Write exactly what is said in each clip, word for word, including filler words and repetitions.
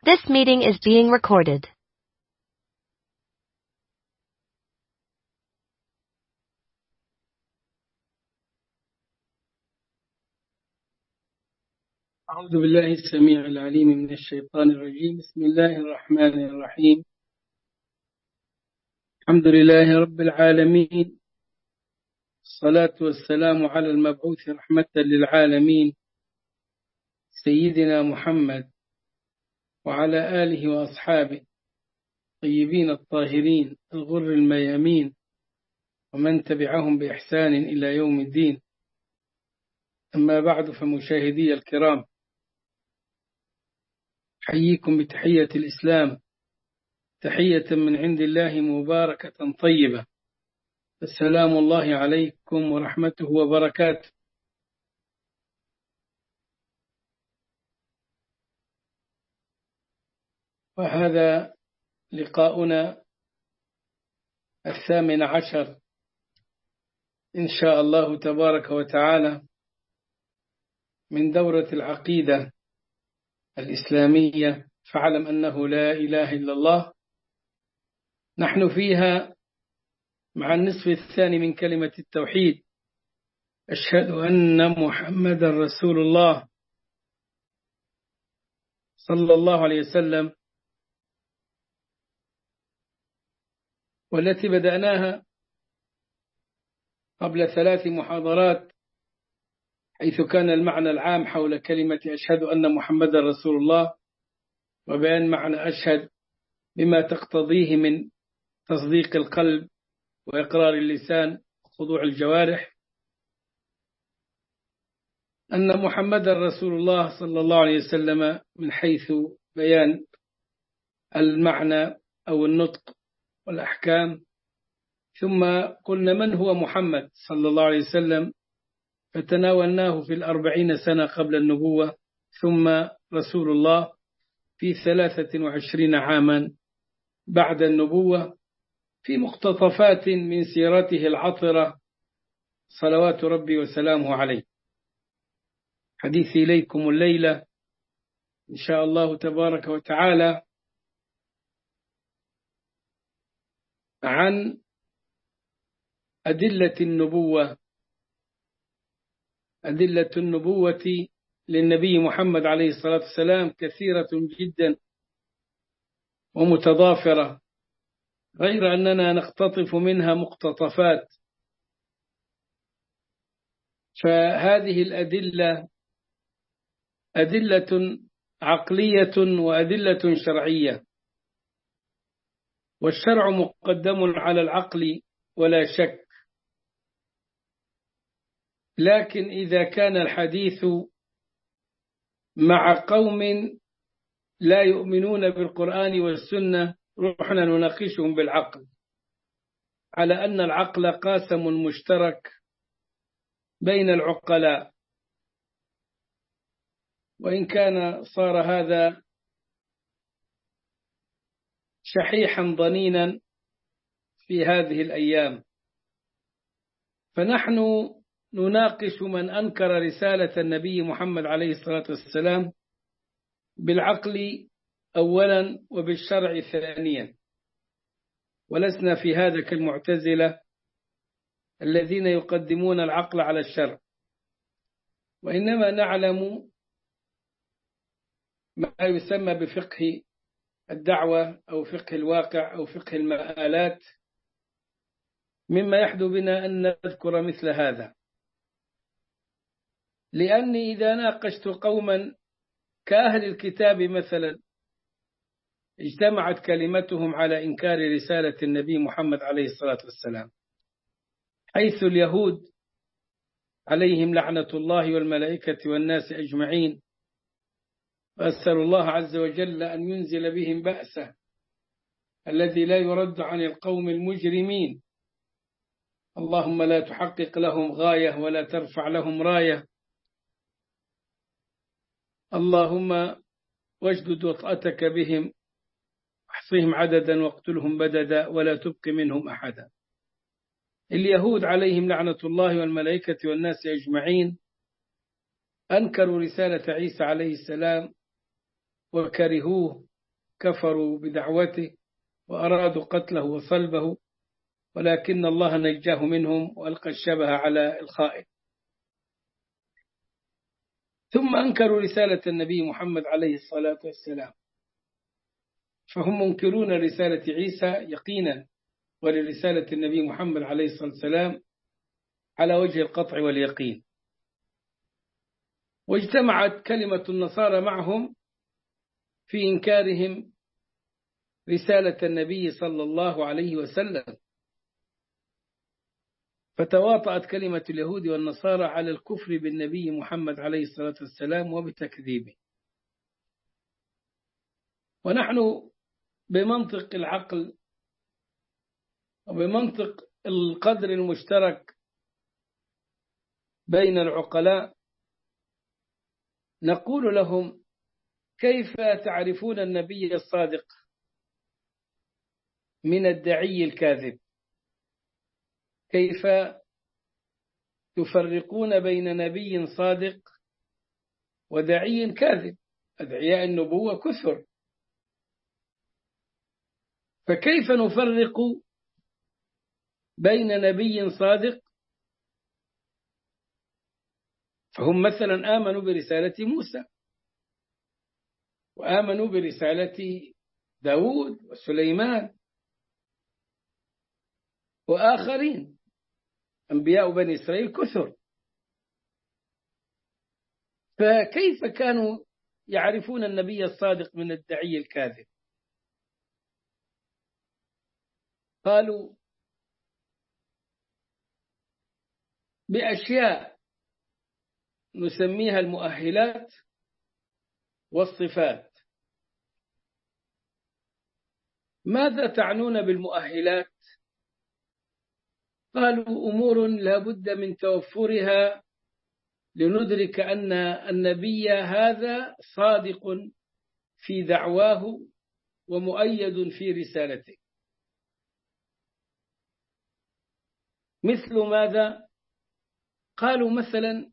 This meeting is being recorded. أعوذ بالله السميع العليم من الشيطان الرجيم. بسم الله الرحمن الرحيم. الحمد لله رب العالمين، الصلاة والسلام على المبعوث رحمة للعالمين سيدنا محمد وعلى آله وأصحابه طيبين الطاهرين الغر الميامين ومن تبعهم بإحسان إلى يوم الدين. أما بعد، فمشاهدي الكرام، حييكم بتحية الإسلام، تحية من عند الله مباركة طيبة. السلام الله عليكم ورحمته وبركاته. وهذا لقاؤنا الثامن عشر إن شاء الله تبارك وتعالى من دورة العقيدة الإسلامية، فاعلم أنه لا إله إلا الله. نحن فيها مع النصف الثاني من كلمة التوحيد، أشهد أن محمد رسول الله صلى الله عليه وسلم، والتي بدأناها قبل ثلاث محاضرات، حيث كان المعنى العام حول كلمة أشهد أن محمد رسول الله، وبيان معنى أشهد بما تقتضيه من تصديق القلب وإقرار اللسان وخضوع الجوارح، أن محمد رسول الله صلى الله عليه وسلم من حيث بيان المعنى أو النطق والأحكام. ثم قلنا من هو محمد صلى الله عليه وسلم، فتناولناه في الأربعين سنة قبل النبوة، ثم رسول الله في ثلاثة وعشرين عاما بعد النبوة، في مقتطفات من سيرته العطرة صلوات ربي وسلامه عليه. حديثي إليكم الليلة إن شاء الله تبارك وتعالى عن أدلة النبوة، أدلة النبوة للنبي محمد عليه الصلاة والسلام كثيرة جدا ومتضافرة، غير أننا نقتطف منها مقتطفات. فهذه الأدلة أدلة عقلية وأدلة شرعية، والشرع مقدم على العقل ولا شك. لكن إذا كان الحديث مع قوم لا يؤمنون بالقرآن والسنة، رحنا نناقشهم بالعقل، على أن العقل قاسم مشترك بين العقلاء، وإن كان صار هذا شحيحا ضنينا في هذه الأيام. فنحن نناقش من أنكر رسالة النبي محمد عليه الصلاة والسلام بالعقل أولا وبالشرع ثانيا، ولسنا في هذا كالمعتزلة الذين يقدمون العقل على الشرع، وإنما نعلم ما يسمى بفقه الدعوة أو فقه الواقع أو فقه المآلات، مما يحدو بنا أن نذكر مثل هذا. لأني إذا ناقشت قوما كأهل الكتاب مثلا اجتمعت كلمتهم على إنكار رسالة النبي محمد عليه الصلاة والسلام، حيث اليهود عليهم لعنة الله والملائكة والناس أجمعين، وأسأل الله عز وجل أن ينزل بهم بأسه الذي لا يرد عن القوم المجرمين. اللهم لا تحقق لهم غاية ولا ترفع لهم راية. اللهم واجدد وطأتك بهم، احصهم عددا واقتلهم بددا ولا تبق منهم أحدا. اليهود عليهم لعنة الله والملائكة والناس أجمعين أنكروا رسالة عيسى عليه السلام وكرهوه كفروا بدعوته وأرادوا قتله وصلبه، ولكن الله نجاه منهم وألقى الشبه على الخائن. ثم أنكروا رسالة النبي محمد عليه الصلاة والسلام، فهم منكرون رسالة عيسى يقينا، ولرسالة النبي محمد عليه الصلاة والسلام على وجه القطع واليقين. واجتمعت كلمة النصارى معهم في إنكارهم رسالة النبي صلى الله عليه وسلم، فتواطأت كلمة اليهود والنصارى على الكفر بالنبي محمد عليه الصلاة والسلام وبتكذيبه. ونحن بمنطق العقل وبمنطق القدر المشترك بين العقلاء نقول لهم: كيف تعرفون النبي الصادق من الدعي الكاذب؟ كيف تفرقون بين نبي صادق ودعي كاذب؟ أدعياء النبوة كثر، فكيف نفرق بين نبي صادق؟ فهم مثلا آمنوا برسالة موسى، وآمنوا برسالة داود وسليمان وآخرين أنبياء بني إسرائيل كثر، فكيف كانوا يعرفون النبي الصادق من الدعي الكاذب؟ قالوا: بأشياء نسميها المؤهلات والصفات. ماذا تعنون بالمؤهلات؟ قالوا: أمور لا بد من توفرها لندرك أن النبي هذا صادق في دعواه ومؤيد في رسالته. مثل ماذا؟ قالوا مثلا: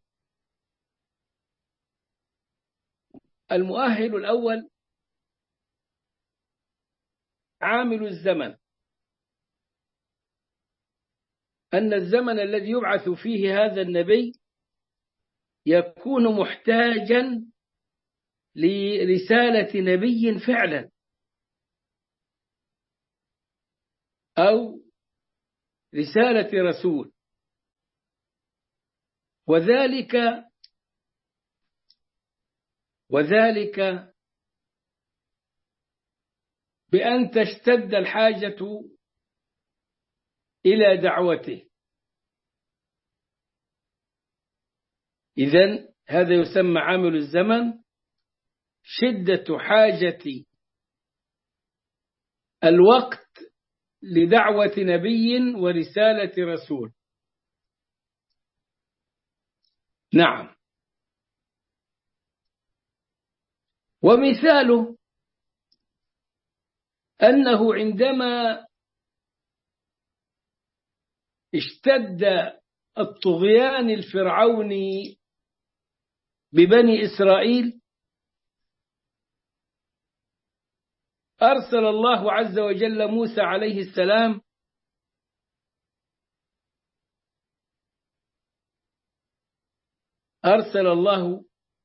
المؤهل الأول عامل الزمن، أن الزمن الذي يبعث فيه هذا النبي يكون محتاجا لرسالة نبي فعلا، أو رسالة رسول، وذلك وذلك بأن تشتد الحاجة إلى دعوته. إذن هذا يسمى عامل الزمن، شدة حاجة الوقت لدعوة نبي ورسالة رسول. نعم. ومثاله أنه عندما اشتد الطغيان الفرعوني ببني إسرائيل أرسل الله عز وجل موسى عليه السلام أرسل الله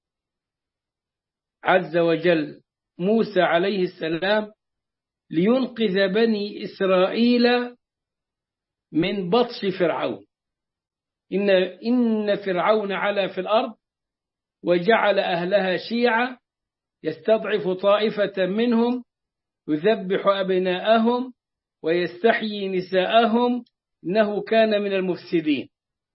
عز وجل موسى عليه السلام لينقذ بني إسرائيل من بطش فرعون. إن إن فرعون علا في الأرض وجعل أهلها شيعا يستضعف طائفة منهم يذبح أبناءهم ويستحيي نساءهم إنه كان من المفسدين.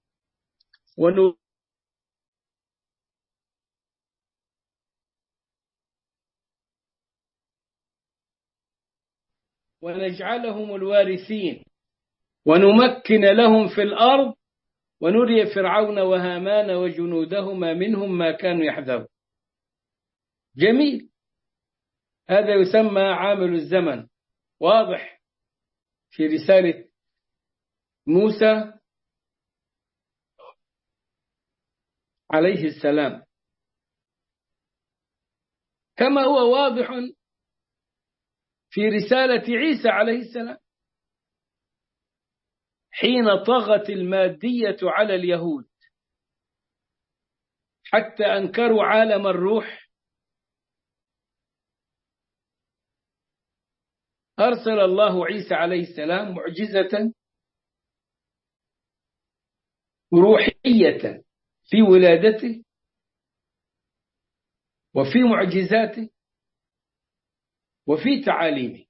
ونجعلهم الوارثين ونمكن لهم في الأرض ونري فرعون وهامان وجنودهما منهم ما كانوا يحذرون. جميل، هذا يسمى عامل الزمن، واضح في رسالة موسى عليه السلام، كما هو واضح في رسالة عيسى عليه السلام حين طغت المادية على اليهود حتى أنكروا عالم الروح، أرسل الله عيسى عليه السلام معجزة روحية في ولادته وفي معجزاته وفي تعاليمه.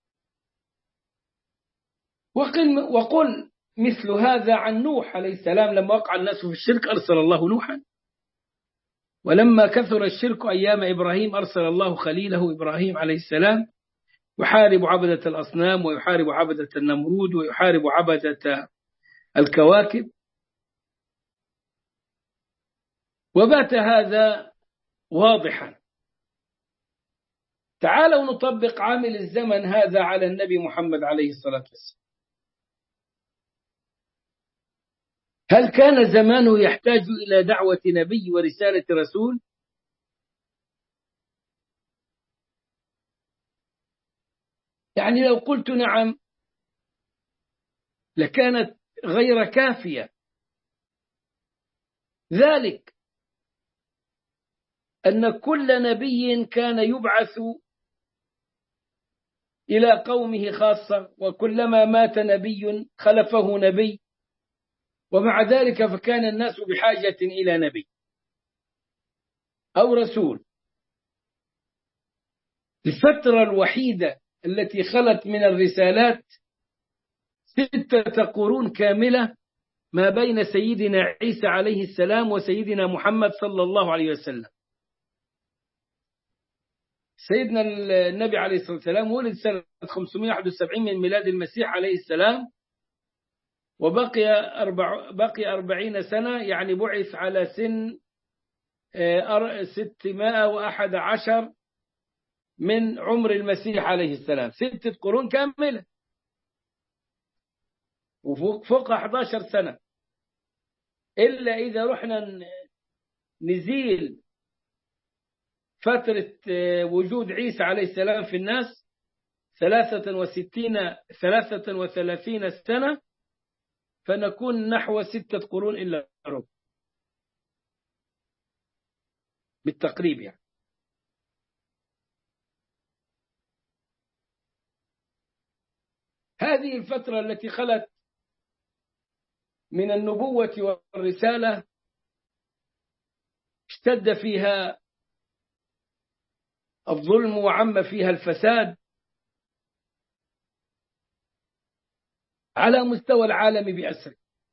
وقل, وقل مثل هذا عن نوح عليه السلام لما وقع الناس في الشرك أرسل الله نوحا، ولما كثر الشرك أيام إبراهيم أرسل الله خليله إبراهيم عليه السلام يحارب عبدة الأصنام ويحارب عبدة النمرود ويحارب عبدة الكواكب. وبات هذا واضحا. تعالوا نطبق عامل الزمن هذا على النبي محمد عليه الصلاة والسلام. هل كان زمانه يحتاج إلى دعوة نبي ورسالة رسول؟ يعني لو قلت نعم لكانت غير كافية. ذلك أن كل نبي كان يبعث إلى قومه خاصة، وكلما مات نبي خلفه نبي، ومع ذلك فكان الناس بحاجة إلى نبي أو رسول. الفترة الوحيدة التي خلت من الرسالات ستة قرون كاملة ما بين سيدنا عيسى عليه السلام وسيدنا محمد صلى الله عليه وسلم. سيدنا النبي عليه الصلاة والسلام ولد سنة خمسمائة وواحد وسبعين من ميلاد المسيح عليه السلام، وبقي أربع بقي أربعين سنة، يعني بعث على سن ستمائة وأحد عشر من عمر المسيح عليه السلام، ستة قرون كاملة وفوق فوق أحد عشر سنة. إلا إذا رحنا نزيل فترة وجود عيسى عليه السلام في الناس ثلاثة وستين ثلاثة وثلاثين سنة، فنكون نحو ستة قرون إلا ربع بالتقريب. يعني هذه الفترة التي خلت من النبوة والرسالة اشتد فيها الظلم وعم فيها الفساد على مستوى العالم بأسره.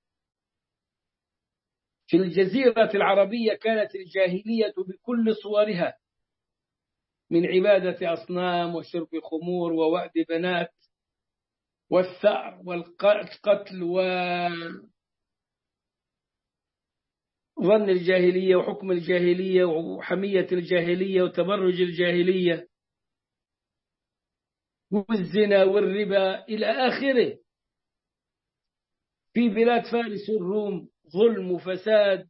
في الجزيرة العربية كانت الجاهلية بكل صورها، من عبادة أصنام وشرب خمور ووأد بنات والثأر والقتل وظن الجاهلية وحكم الجاهلية وحمية الجاهلية وتبرج الجاهلية والزنا والربا إلى آخره. في بلاد فارس والروم ظلم وفساد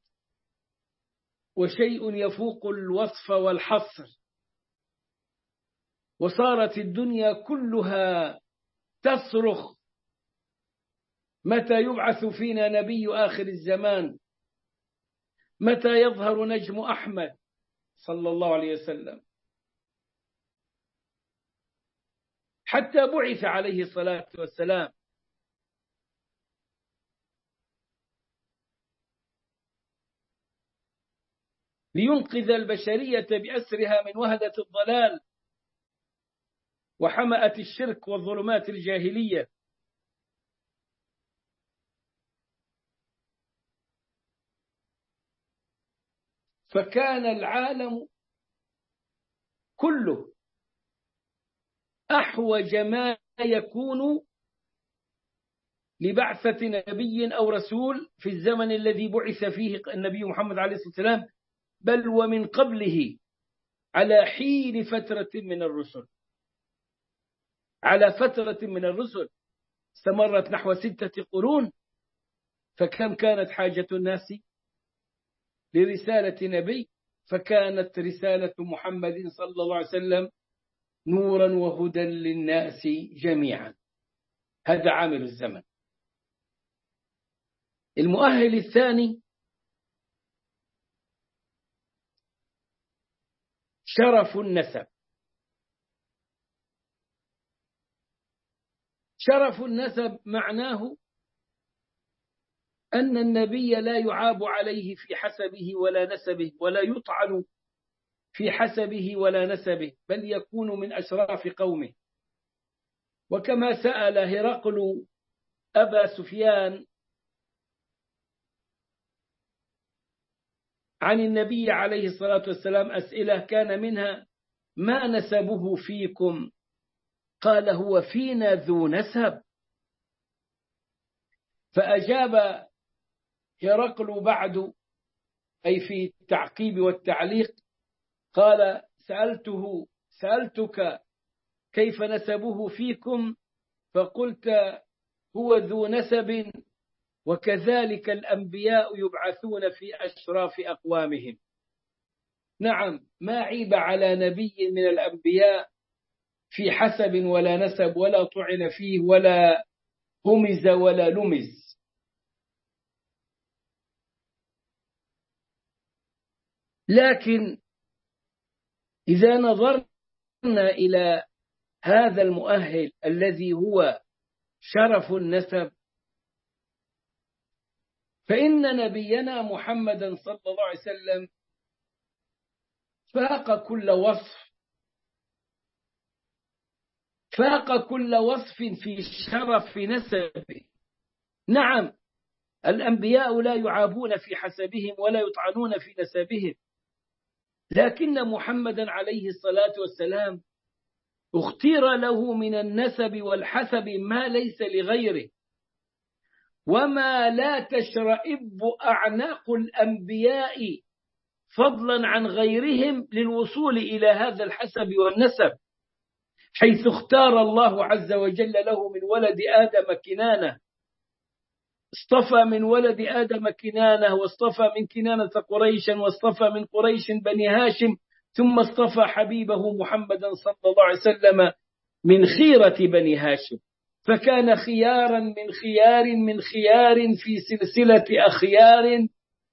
وشيء يفوق الوصف والحصر، وصارت الدنيا كلها تصرخ متى يبعث فينا نبي آخر الزمان، متى يظهر نجم أحمد صلى الله عليه وسلم، حتى بعث عليه الصلاة والسلام لينقذ البشرية بأسرها من وهدة الضلال وحمأة الشرك والظلمات الجاهلية. فكان العالم كله أحوج ما يكون لبعثة نبي أو رسول في الزمن الذي بعث فيه النبي محمد عليه الصلاة والسلام، بل ومن قبله على حين فترة من الرسل على فترة من الرسل استمرت نحو ستة قرون. فكم كانت حاجة الناس لرسالة نبي؟ فكانت رسالة محمد صلى الله عليه وسلم نورا وهدى للناس جميعا. هذا عامل الزمن. المؤهل الثاني شرف النسب. شرف النسب معناه أن النبي لا يعاب عليه في حسبه ولا نسبه، ولا يطعن في حسبه ولا نسبه، بل يكون من أشراف قومه. وكما سأل هرقل أبا سفيان عن النبي عليه الصلاة والسلام أسئلة كان منها: ما نسبه فيكم؟ قال: هو فينا ذو نسب. فأجاب هرقل بعد، أي في التعقيب والتعليق، قال: سألته سألتك كيف نسبه فيكم؟ فقلت: هو ذو نسب، وكذلك الأنبياء يبعثون في أشراف أقوامهم. نعم، ما عيب على نبي من الأنبياء في حسب ولا نسب، ولا طعن فيه ولا همز ولا لمز. لكن إذا نظرنا إلى هذا المؤهل الذي هو شرف النسب، فإن نبينا محمدا صلى الله عليه وسلم فاق كل وصف فاق كل وصف في شرف نسبه. نعم، الأنبياء لا يعابون في حسبهم ولا يطعنون في نسبهم، لكن محمدا عليه الصلاة والسلام اختير له من النسب والحسب ما ليس لغيره، وما لا تشرئب أعناق الأنبياء فضلا عن غيرهم للوصول إلى هذا الحسب والنسب، حيث اختار الله عز وجل له من ولد آدم كنانة، اصطفى من ولد آدم كنانة، واصطفى من كنانة قريشا، واصطفى من قريش بني هاشم، ثم اصطفى حبيبه محمدا صلى الله عليه وسلم من خيرة بني هاشم، فكان خيارا من خيار من خيار في سلسلة أخيار،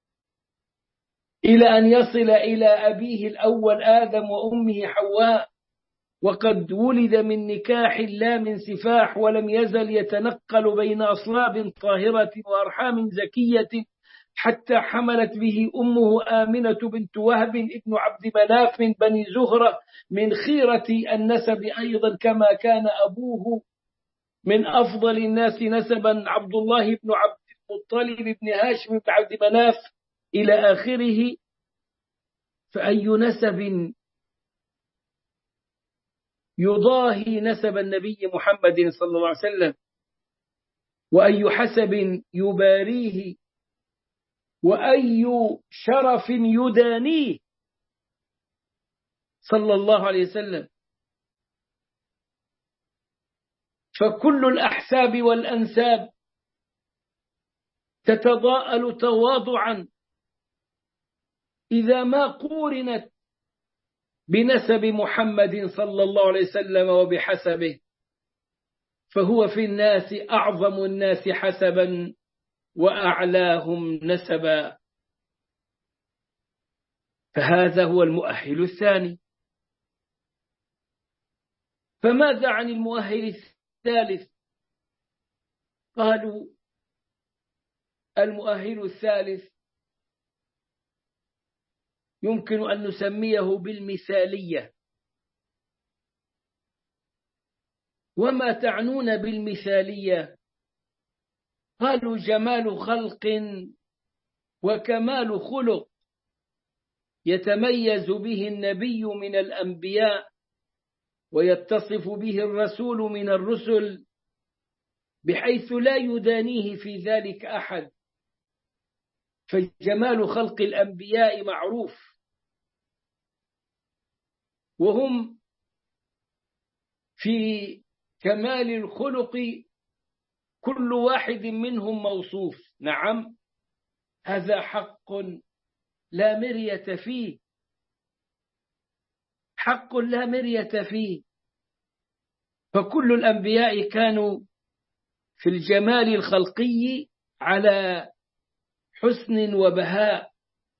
إلى أن يصل إلى أبيه الأول آدم وأمه حواء، وقد ولد من نكاح لا من سفاح، ولم يزل يتنقل بين أصلاب طاهرة وأرحام زكية، حتى حملت به أمه آمنة بنت وهب ابن عبد مناف من بني زهرة من خيرة النسب أيضا، كما كان أبوه من أفضل الناس نسبا عبد الله بن عبد المطلب بن هاشم بن عبد مناف إلى آخره. فأي نسب يضاهي نسب النبي محمد صلى الله عليه وسلم، وأي حسب يباريه، وأي شرف يدانيه صلى الله عليه وسلم. فكل الأحساب والأنساب تتضاءل تواضعا إذا ما قورنت بنسب محمد صلى الله عليه وسلم وبحسبه، فهو في الناس أعظم الناس حسبا وأعلاهم نسبا. فهذا هو المؤهل الثاني. فماذا عن المؤهل الثالث؟ قالوا المؤهل الثالث يمكن أن نسميه بالمثالية. وما تعنون بالمثالية؟ قالوا جمال خلق وكمال خلق يتميز به النبي من الأنبياء، ويتصف به الرسول من الرسل، بحيث لا يدانيه في ذلك أحد. فجمال خلق الأنبياء معروف، وهم في كمال الخلق كل واحد منهم موصوف. نعم، هذا حق لا مرية فيه، حق لا مرية فيه. فكل الأنبياء كانوا في الجمال الخلقي على حسن وبهاء.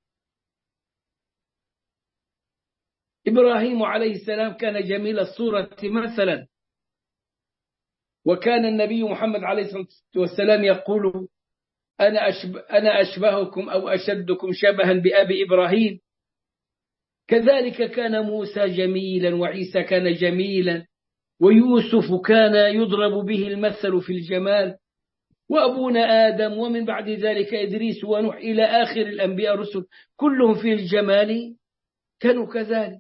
إبراهيم عليه السلام كان جميل الصورة مثلا، وكان النبي محمد عليه الصلاة والسلام يقول أنا, أشب أنا أشبهكم أو أشدكم شبها بأبي إبراهيم. كذلك كان موسى جميلا، وعيسى كان جميلا، ويوسف كان يضرب به المثل في الجمال، وأبونا آدم، ومن بعد ذلك إدريس ونوح إلى آخر الأنبياء الرسل كلهم في الجمال كانوا كذلك.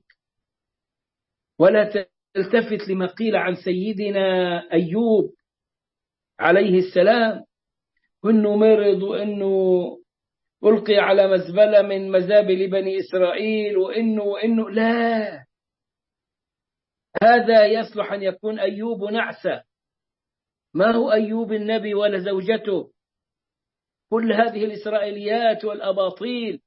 ولا تلتفت لما قيل عن سيدنا أيوب عليه السلام إنه مرض، وإنه ألقي على مزبلة من مزابل بني إسرائيل، وإنه وإنه لا، هذا يصلح أن يكون أيوب نعسة، ما هو أيوب النبي ولا زوجته. كل هذه الإسرائيليات والأباطيل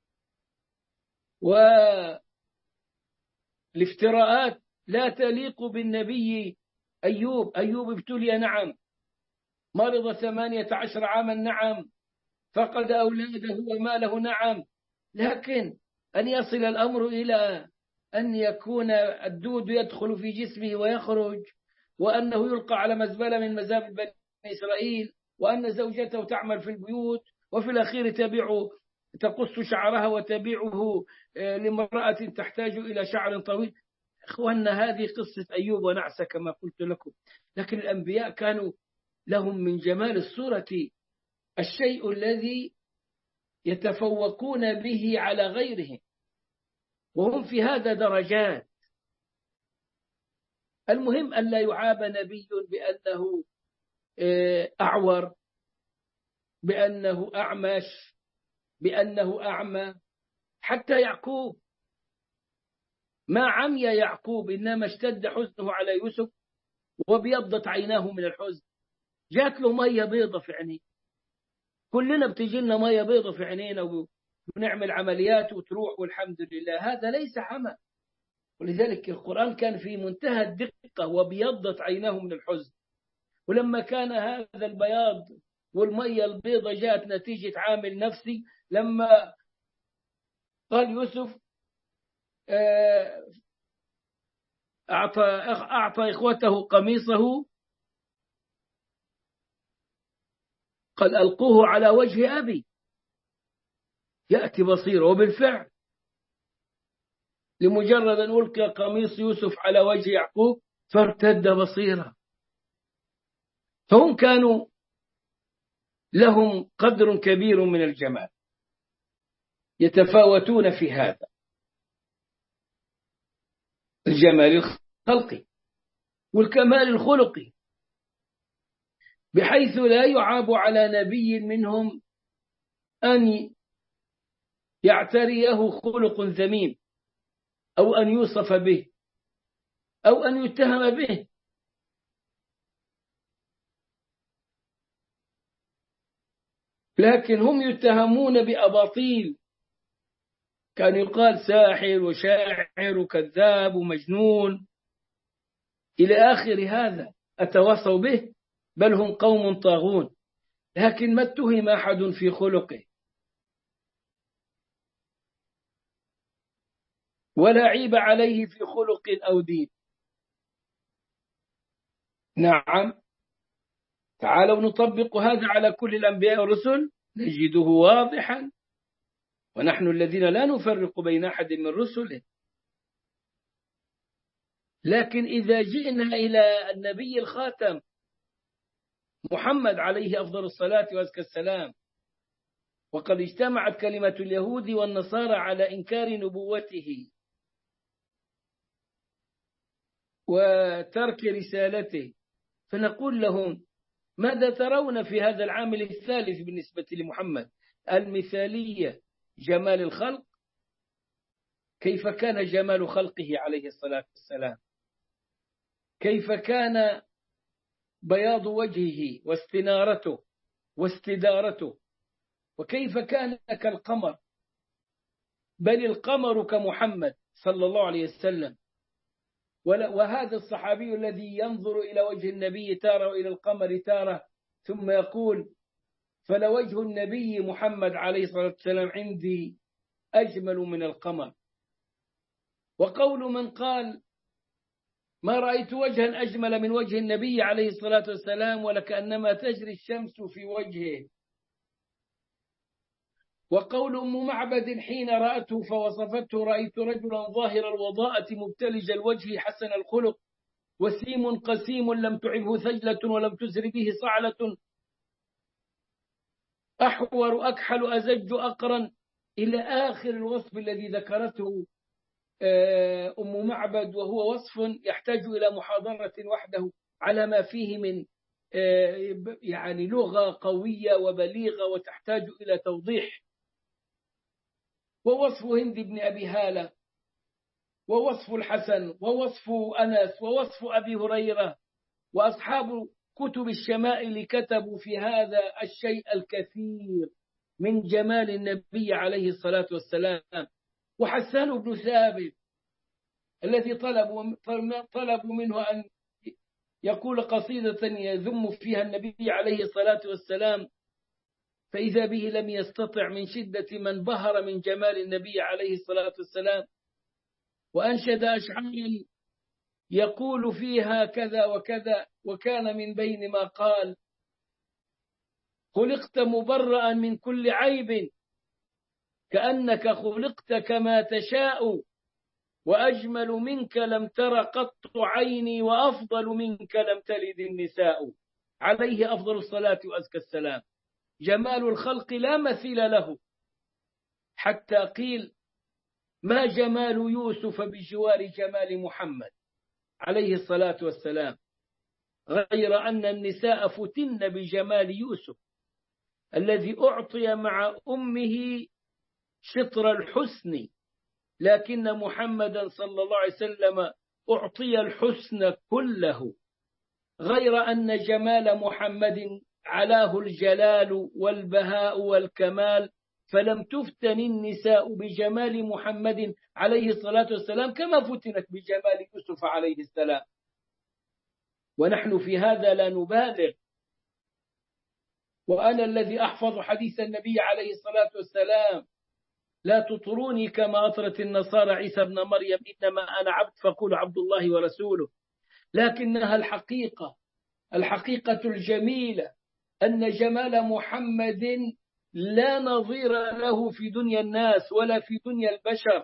والافتراءات لا تليق بالنبي أيوب. أيوب ابتلي نعم، مرض ثمانية عشر عاما نعم، فقد أولاده وماله نعم، لكن أن يصل الأمر إلى أن يكون الدود يدخل في جسمه ويخرج، وأنه يلقى على مزبلة من مزابل بني إسرائيل، وأن زوجته تعمل في البيوت، وفي الأخير تبيع تقص شعرها وتبيعه لامرأة تحتاج إلى شعر طويل. إخواننا هذه قصة أيوب ونعسة كما قلت لكم. لكن الأنبياء كانوا لهم من جمال الصورة الشيء الذي يتفوقون به على غيرهم، وهم في هذا درجات. المهم أن لا يعاب نبي بأنه أعور، بأنه أعمش، بأنه أعمى. حتى يعقوب ما عمي يعقوب، إنما اشتد حزنه على يوسف وبيضت عيناه من الحزن. جات له مية بيضة في عينيه، كلنا بتجي لنا مية بيضة في عينينا ونعمل عمليات وتروح والحمد لله، هذا ليس حمى. ولذلك القرآن كان في منتهى الدقة، وبيضت عيناه من الحزن. ولما كان هذا البياض والمية البيضة جاءت نتيجة عامل نفسي، لما قال يوسف أعطى, أعطى إخوته قميصه قال ألقوه على وجه أبي يأتي بصيرا، وبالفعل لمجرد أن ألقي قميص يوسف على وجه يعقوب فارتد بصيرا. فهم كانوا لهم قدر كبير من الجمال، يتفاوتون في هذا الجمال الخلقي والكمال الخلقي، بحيث لا يعاب على نبي منهم أن يعتريه خلق ذميم، أو أن يوصف به، أو أن يتهم به. لكن هم يتهمون بأباطيل، كان يقال ساحر وشاعر وكذاب ومجنون إلى آخر هذا، أتواصوا به، بل هم قوم طاغون. لكن ما اتهم أحد في خلقه، ولا عيب عليه في خلق أو دين. نعم، تعالوا نطبق هذا على كل الأنبياء والرسل نجده واضحا، ونحن الذين لا نفرق بين أحد من رسله. لكن إذا جئنا إلى النبي الخاتم محمد عليه أفضل الصلاة وأزكى السلام، وقد اجتمعت كلمة اليهود والنصارى على إنكار نبوته وترك رسالته، فنقول لهم ماذا ترون في هذا العامل الثالث بالنسبة لمحمد؟ المثالية، جمال الخلق. كيف كان جمال خلقه عليه الصلاة والسلام؟ كيف كان بياض وجهه واستنارته واستدارته؟ وكيف كان كالقمر، بل القمر كمحمد صلى الله عليه وسلم. وهذا الصحابي الذي ينظر إلى وجه النبي تارة وإلى القمر تارة ثم يقول فلوجه النبي محمد عليه الصلاة والسلام عندي أجمل من القمر. وقول من قال ما رأيت وجها أجمل من وجه النبي عليه الصلاة والسلام ولكأنما تجري الشمس في وجهه. وقول أم معبد حين رأته فوصفته رأيت رجلا ظاهر الوضاءة مبتلج الوجه حسن الخلق وسيم قسيم لم تعبه ثجلة ولم تسر به صعلة أحور أكحل أزج أقرن إلى آخر الوصف الذي ذكرته أم معبد، وهو وصف يحتاج إلى محاضرة وحده على ما فيه من يعني لغة قوية وبليغة وتحتاج إلى توضيح. ووصف هند بن أبي هالة ووصف الحسن ووصف أنس ووصف أبي هريرة، وأصحاب كتب الشمائل كتبوا في هذا الشيء الكثير من جمال النبي عليه الصلاة والسلام. وحسان بن ثابت الذي طلبوا طلبوا منه أن يقول قصيدة يذم فيها النبي عليه الصلاة والسلام، فإذا به لم يستطع من شدة من بهر من جمال النبي عليه الصلاة والسلام، وأنشد أشعارا يقول فيها كذا وكذا. وكان من بين ما قال خلقت مبرأ من كل عيب كأنك خلقت كما تشاء وأجمل منك لم تر قط عيني وأفضل منك لم تلد النساء. عليه أفضل الصلاة وأزكى السلام. جمال الخلق لا مثيل له، حتى قيل ما جمال يوسف بجوار جمال محمد عليه الصلاة والسلام، غير أن النساء فتن بجمال يوسف الذي أعطي مع أمه شطر الحسن، لكن محمدا صلى الله عليه وسلم أعطي الحسن كله، غير أن جمال محمد علاه الجلال والبهاء والكمال، فلم تفتن النساء بجمال محمد عليه الصلاة والسلام كما فتنت بجمال يوسف عليه السلام. ونحن في هذا لا نبالغ. وأنا الذي أحفظ حديث النبي عليه الصلاة والسلام لا تطروني كما أطرت النصارى عيسى ابن مريم إنما أنا عبد فقولوا عبد الله ورسوله. لكنها الحقيقة الحقيقة الجميلة أن جمال محمد لا نظير له في دنيا الناس ولا في دنيا البشر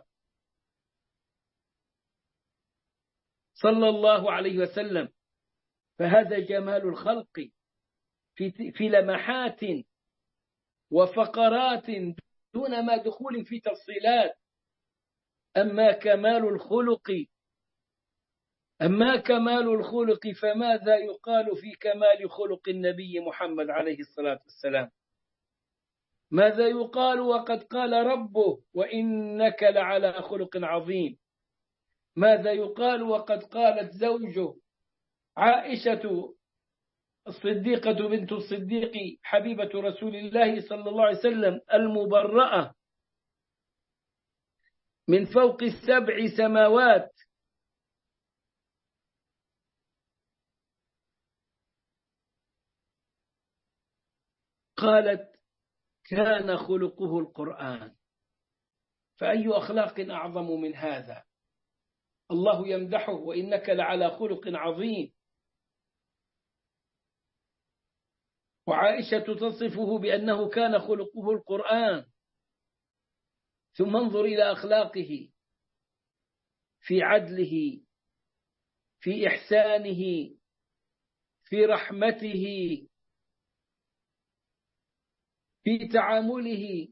صلى الله عليه وسلم. فهذا جمال الخلق في في لمحات وفقرات دون ما دخول في تفصيلات. أما كمال الخلق أما كمال الخلق فماذا يقال في كمال خلق النبي محمد عليه الصلاة والسلام؟ ماذا يقال وقد قال ربه وإنك لعلى خلق عظيم؟ ماذا يقال وقد قالت زوجه عائشة الصديقة بنت الصديق حبيبة رسول الله صلى الله عليه وسلم المبرأة من فوق السبع سماوات قالت كان خلقه القرآن. فأي أخلاق أعظم من هذا؟ الله يمدحه وإنك لعلى خلق عظيم، وعائشة تصفه بأنه كان خلقه القرآن. ثم انظر إلى أخلاقه في عدله، في إحسانه، في رحمته، في تعامله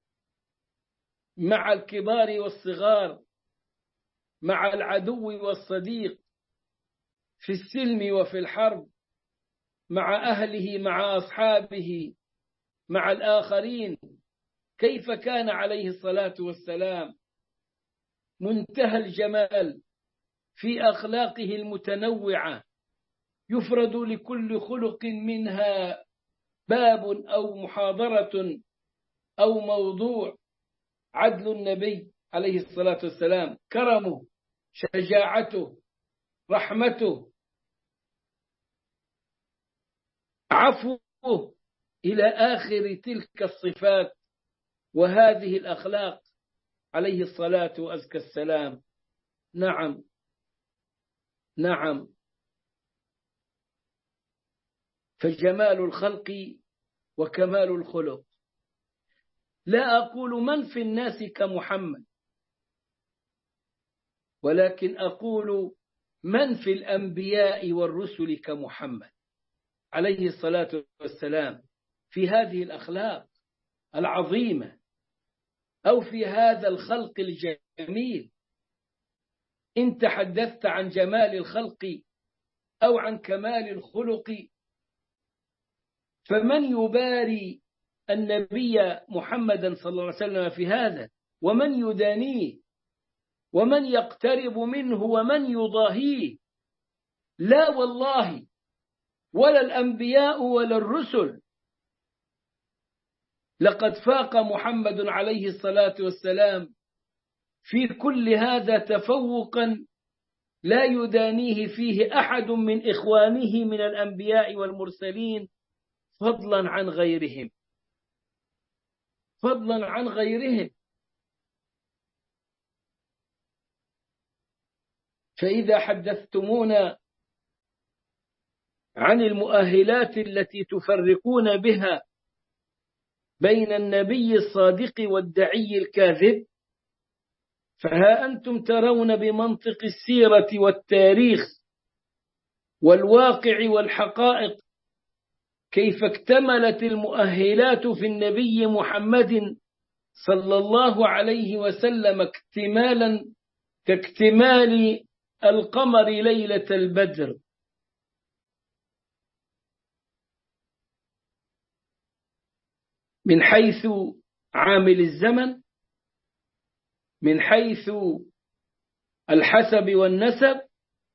مع الكبار والصغار، مع العدو والصديق، في السلم وفي الحرب، مع أهله، مع أصحابه، مع الآخرين. كيف كان عليه الصلاة والسلام منتهى الجمال في أخلاقه المتنوعة، يفرد لكل خلق منها باب أو محاضرة أو موضوع. عدل النبي عليه الصلاة والسلام، كرمه، شجاعته، رحمته، عفوه، إلى آخر تلك الصفات وهذه الأخلاق عليه الصلاة وأزكى السلام. نعم نعم، فجمال الخلق وكمال الخلق. لا أقول من في الناس كمحمد، ولكن أقول من في الأنبياء والرسل كمحمد عليه الصلاة والسلام، في هذه الأخلاق العظيمة أو في هذا الخلق الجميل. إن تحدثت عن جمال الخلق أو عن كمال الخلق، فمن يباري النبي محمدا صلى الله عليه وسلم في هذا، ومن يدانيه، ومن يقترب منه، ومن يضاهيه؟ لا والله، ولا الأنبياء ولا الرسل. لقد فاق محمد عليه الصلاة والسلام في كل هذا تفوقا لا يدانيه فيه أحد من إخوانه من الأنبياء والمرسلين، فضلا عن غيرهم، فضلا عن غيرهم. فإذا حدثتمونا عن المؤهلات التي تفرقون بها بين النبي الصادق والدعي الكاذب، فها أنتم ترون بمنطق السيرة والتاريخ والواقع والحقائق كيف اكتملت المؤهلات في النبي محمد صلى الله عليه وسلم اكتمالا كاكتمال القمر ليلة البدر. من حيث عامل الزمن، من حيث الحسب والنسب،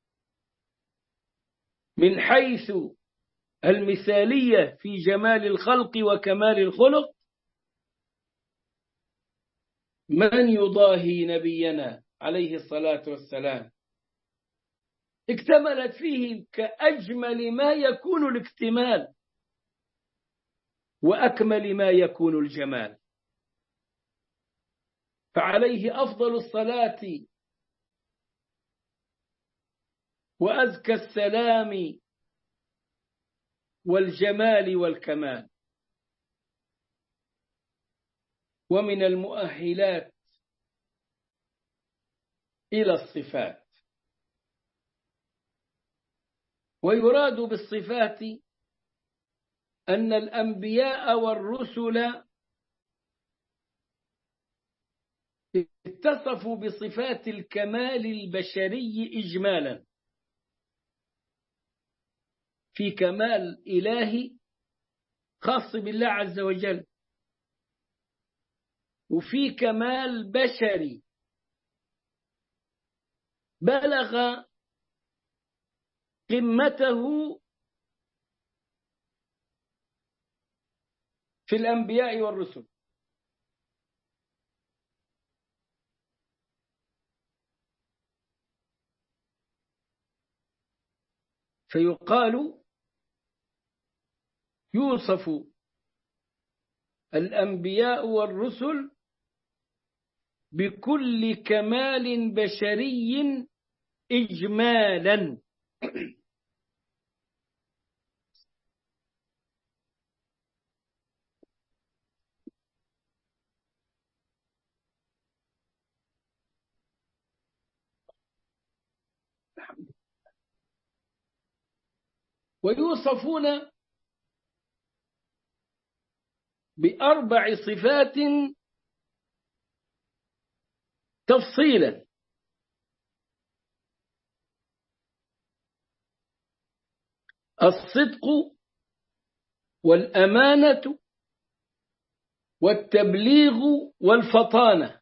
من حيث المثالية في جمال الخلق وكمال الخلق، من يضاهي نبينا عليه الصلاة والسلام؟ اكتملت فيه كأجمل ما يكون الاكتمال وأكمل ما يكون الجمال، فعليه أفضل الصلاة وأزكى السلام والجمال والكمال. ومن المؤهلات إلى الصفات، ويراد بالصفات أن الأنبياء والرسل اتصفوا بصفات الكمال البشري إجمالا، في كمال إلهي خاص بالله عز وجل، وفي كمال بشري بلغ قمته في الأنبياء والرسل. فيقال يوصف الأنبياء والرسل بكل كمال بشري إجمالا. ويوصفون بأربع صفات تفصيلا: الصدق والأمانة والتبليغ والفطانة.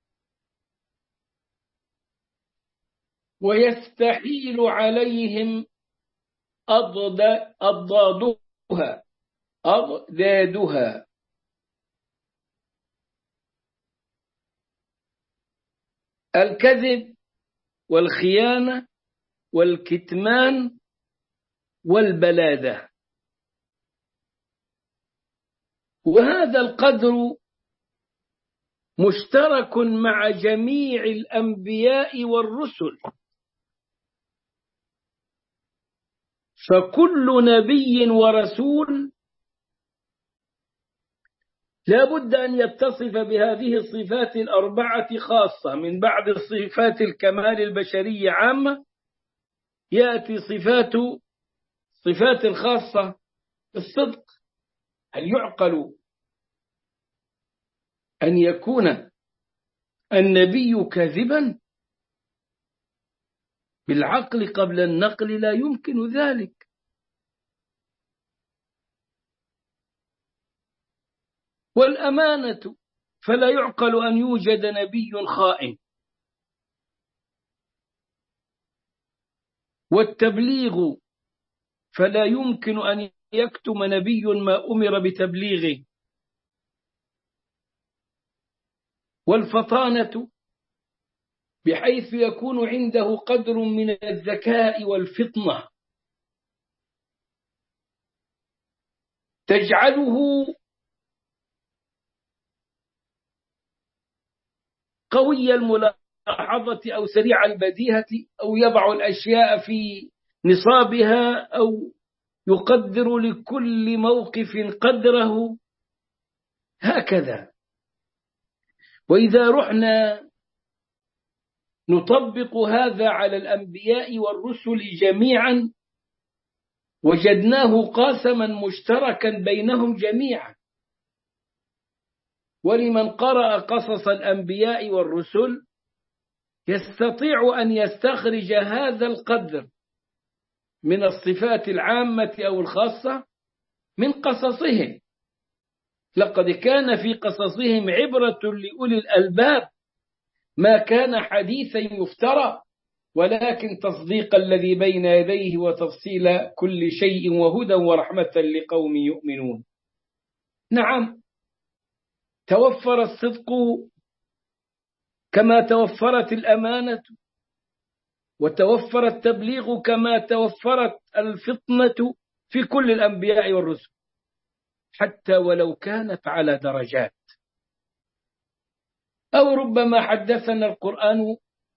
ويستحيل عليهم أضدادها أضدادها الكذب والخيانة والكتمان والبلادة. وهذا القدر مشترك مع جميع الأنبياء والرسل، فكل نبي ورسول لا بد أن يتصف بهذه الصفات الأربعة خاصة. من بعد صفات الكمال البشرية عامة يأتي صفات صفات الخاصة الصدق. هل يعقل أن يكون النبي كاذبا؟ بالعقل قبل النقل لا يمكن ذلك. والأمانة فلا يعقل أن يوجد نبي خائن. والتبليغ فلا يمكن أن يكتم نبي ما أمر بتبليغه. والفطانة بحيث يكون عنده قدر من الذكاء والفطنة تجعله قوي الملاحظة أو سريع البديهة، أو يضع الأشياء في نصابها، أو يقدر لكل موقف قدره، هكذا. وإذا رحنا نطبق هذا على الأنبياء والرسل جميعا وجدناه قاسما مشتركا بينهم جميعا. ولمن قرأ قصص الأنبياء والرسل يستطيع أن يستخرج هذا القدر من الصفات العامة أو الخاصة من قصصهم. لقد كان في قصصهم عبرة لأولي الألباب، ما كان حديثا يفترى، ولكن تصديق الذي بين يديه وتفصيل كل شيء وهدى ورحمة لقوم يؤمنون. نعم، توفر الصدق كما توفرت الأمانة، وتوفر التبليغ كما توفرت الفطنة في كل الأنبياء والرسل، حتى ولو كانت على درجات. أو ربما حدثنا القرآن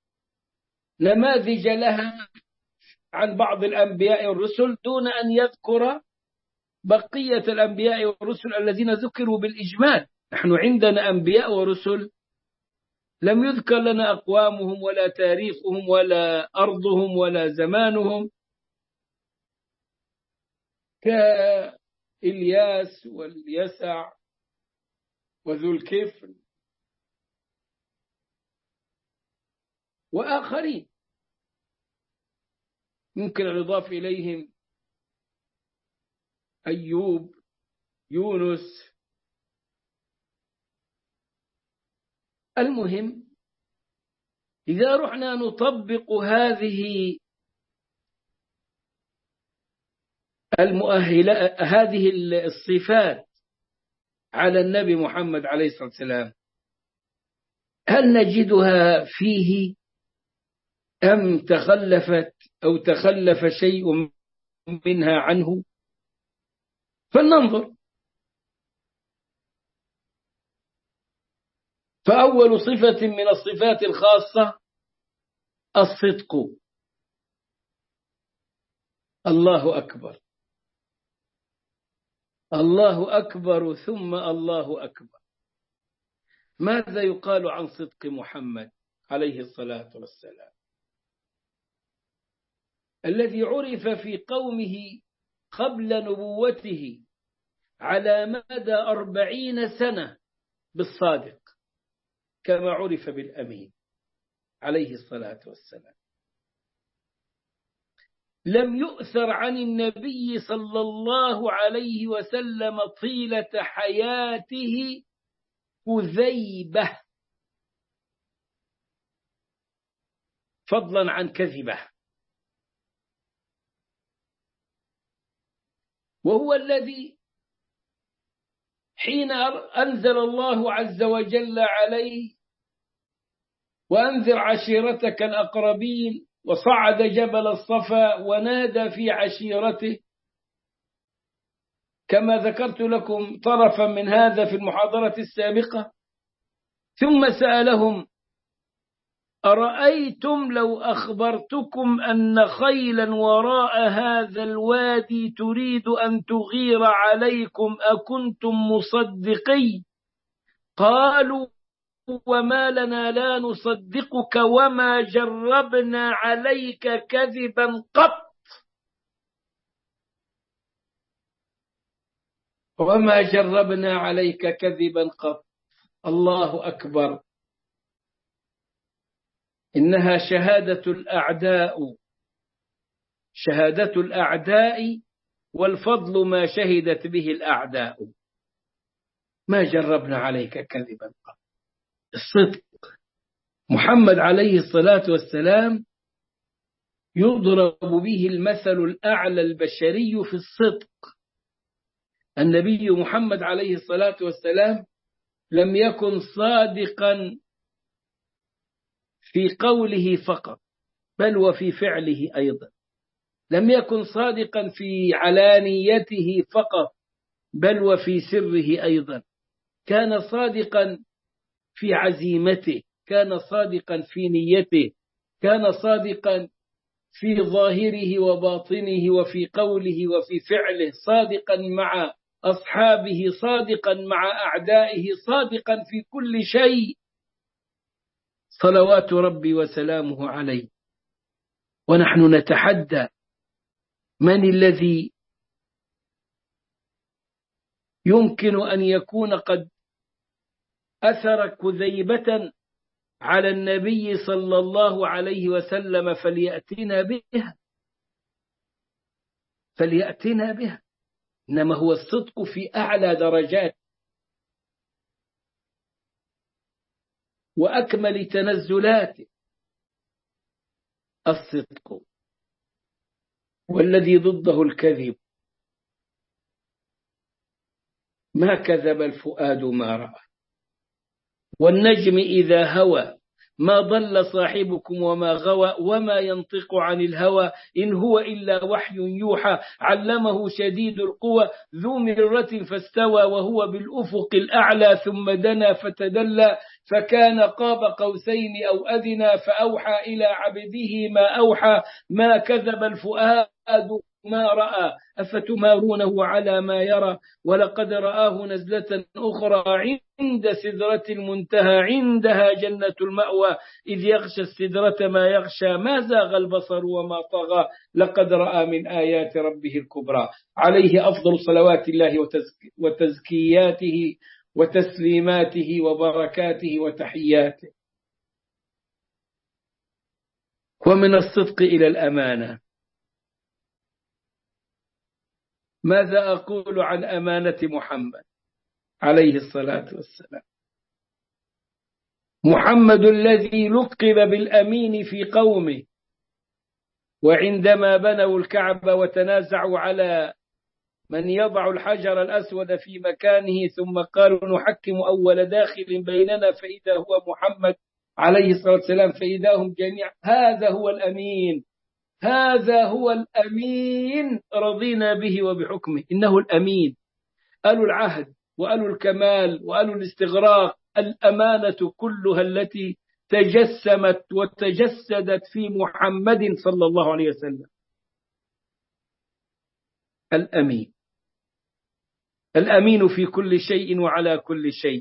نماذج لها عن بعض الأنبياء والرسل دون أن يذكر بقية الأنبياء والرسل الذين ذكروا بالإجمال. نحن عندنا أنبياء ورسل لم يذكر لنا أقوامهم ولا تاريخهم ولا أرضهم ولا زمانهم، كإلياس واليسع وذو الكفل وآخرين ممكن أن يضاف إليهم أيوب، يونس. المهم، إذا رحنا نطبق هذه المؤهلات هذه الصفات على النبي محمد عليه الصلاة والسلام، هل نجدها فيه أم تخلفت أو تخلف شيء منها عنه؟ فلننظر. فأول صفة من الصفات الخاصة الصدق. الله أكبر، الله أكبر ثم الله أكبر. ماذا يقال عن صدق محمد عليه الصلاة والسلام، الذي عرف في قومه قبل نبوته على مدى أربعين سنة بالصادق، كما عرف بالأمين عليه الصلاة والسلام. لم يؤثر عن النبي صلى الله عليه وسلم طيلة حياته كذيبة، فضلا عن كذبة. وهو الذي حين أنزل الله عز وجل عليه وأنذر عشيرتك الأقربين وصعد جبل الصفا ونادى في عشيرته، كما ذكرت لكم طرفا من هذا في المحاضرة السابقة. ثم سألهم: أرأيتم لو أخبرتكم أن خيلا وراء هذا الوادي تريد أن تغير عليكم أكنتم مصدقي؟ قالوا: وما لنا لا نصدقك وما جربنا عليك كذبا قط. وما جربنا عليك كذبا قط. الله أكبر. إنها شهادة الأعداء، شهادة الأعداء، والفضل ما شهدت به الأعداء. ما جربنا عليك كذبا قط. الصدق. محمد عليه الصلاة والسلام يضرب به المثل الأعلى البشري في الصدق. النبي محمد عليه الصلاة والسلام لم يكن صادقا في قوله فقط، بل وفي فعله أيضا. لم يكن صادقا في علانيته فقط، بل وفي سره أيضا. كان صادقا في عزيمته، كان صادقا في نيته، كان صادقا في ظاهره وباطنه وفي قوله وفي فعله، صادقا مع أصحابه، صادقا مع أعدائه، صادقا في كل شيء، صلوات ربي وسلامه عليه. ونحن نتحدى: من الذي يمكن أن يكون قد أثر كذيبة على النبي صلى الله عليه وسلم فليأتنا بها، فليأتنا بها. إنما هو الصدق في أعلى درجات وأكمل تنزلاته. الصدق، والذي ضده الكذب. ما كذب الفؤاد ما رأى، والنجم إذا هوى ما ضل صاحبكم وما غوى، وما ينطق عن الهوى إن هو إلا وحي يوحى، علمه شديد القوى ذو مرة فاستوى وهو بالأفق الأعلى، ثم دنا فتدلى فكان قاب قوسين أو أدنى، فأوحى إلى عبده ما أوحى. ما كذب الفؤاد ما رأى أفتمارونه على ما يرى، ولقد رآه نزلة أخرى عند سدرة المنتهى، عندها جنة المأوى، إذ يغشى السدرة ما يغشى، ما زاغ البصر وما طغى، لقد رأى من آيات ربه الكبرى. عليه أفضل صلوات الله وتزك وتزكياته وتسليماته وبركاته وتحياته. ومن الصدق إلى الأمانة. ماذا أقول عن أمانة محمد عليه الصلاة والسلام؟ محمد الذي لقب بالأمين في قومه، وعندما بنوا الكعبة وتنازعوا على من يضع الحجر الأسود في مكانه، ثم قالوا نحكم أول داخل بيننا فإذا هو محمد عليه الصلاة والسلام، فإذا هم جميعا هذا هو الأمين، هذا هو الأمين، رضينا به وبحكمه، إنه الأمين. قالوا العهد وقالوا الكمال وقالوا الاستغراق، الأمانة كلها التي تجسمت وتجسدت في محمد صلى الله عليه وسلم. الأمين، الأمين في كل شيء وعلى كل شيء،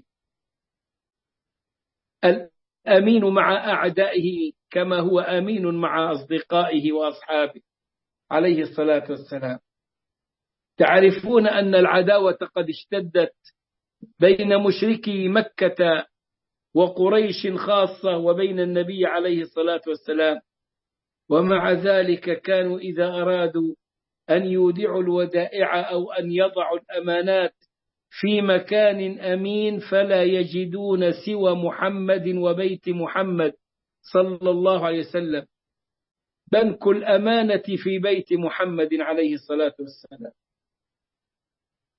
الأمين مع أعدائه كما هو أمين مع أصدقائه وأصحابه عليه الصلاة والسلام. تعرفون أن العداوة قد اشتدت بين مشركي مكة وقريش خاصة وبين النبي عليه الصلاة والسلام، ومع ذلك كانوا إذا أرادوا أن يودعوا الودائع أو أن يضعوا الأمانات في مكان أمين فلا يجدون سوى محمد وبيت محمد صلى الله عليه وسلم. بنك الأمانة في بيت محمد عليه الصلاة والسلام.